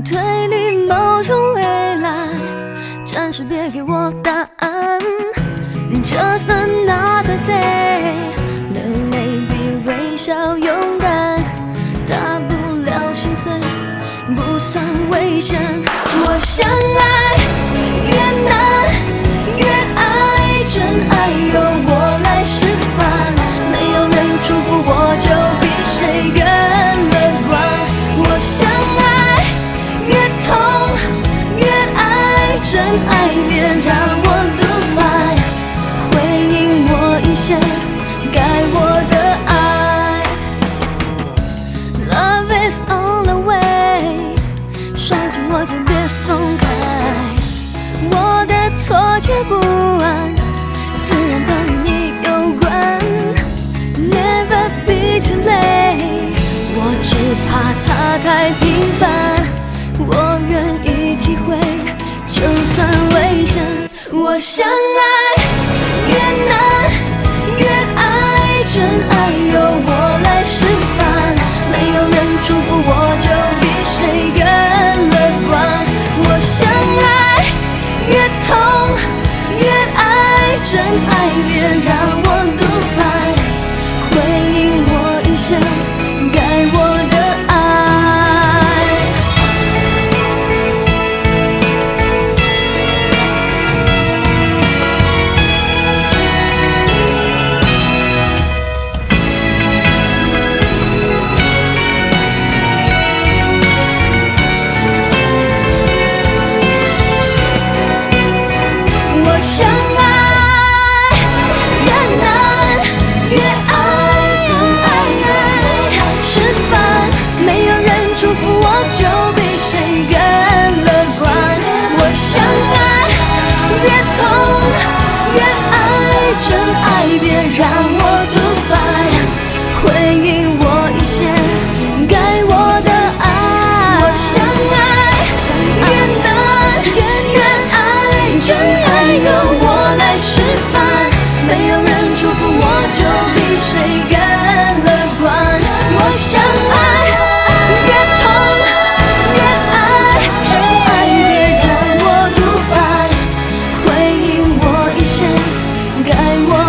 推理某种未来，暂时别给我答案。Just another day， 流泪比微笑勇敢，大不了心碎，不算危险。我想爱越难越爱，真爱由我来示范，没有人祝福我就比谁更乐观。我想爱越痛越爱，真爱别让我独白，回应我一些该我的爱。 Love is on the way， 甩紧我就别松开，我的错觉不安，自然都与你有关。Never be too late， 我只怕它太平凡，我愿意体会，就算危险。我想爱越难越爱，真爱由我来示范，没有人祝福我就比谁更乐观。我想爱越痛越爱，真爱别让我独白，回应我一些该我的爱。我想爱越难越爱，真爱示范，没有人祝福我就比谁更乐观。我想爱越痛越爱，真爱别让我独白，回应我一些该我的爱。我想爱越难越爱，真爱由我来示范，没有人祝福我就比谁更乐观。我想爱越痛越爱，真爱别让我独白，回应我一些该我